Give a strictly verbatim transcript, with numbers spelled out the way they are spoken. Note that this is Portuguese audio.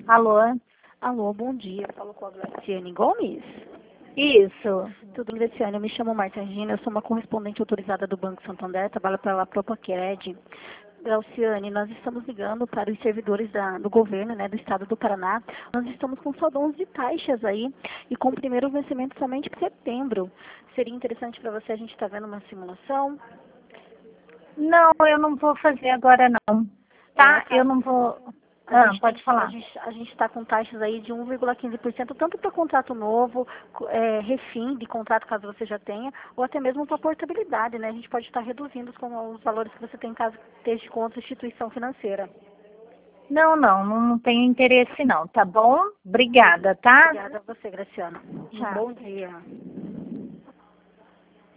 Alô? Alô, bom dia. Falo com a Graciane Gomes. Isso. Tudo bem, Graciane? Eu me chamo Marta Regina, eu sou uma correspondente autorizada do Banco Santander, trabalho para a Propacred. Graciane, nós estamos ligando para os servidores da- do governo, né, do estado do Paraná. Nós estamos com saldões de taxas aí e com o primeiro vencimento somente em setembro. Seria interessante para você a gente estar vendo uma simulação? Não, eu não vou fazer agora não. Tá? É, Eu não vou... A Ah, gente pode tem, a falar. gente a gente está com taxas aí de um vírgula quinze por cento, tanto para contrato novo, co- é, refim de contrato caso você já tenha, ou até mesmo para portabilidade, né? A gente pode estar reduzindo os, com os valores que você tem caso esteja com outra instituição financeira. Não, não, não tenho interesse não, tá bom? Obrigada, tá? Obrigada a você, Graciana. Um Tchau. bom dia.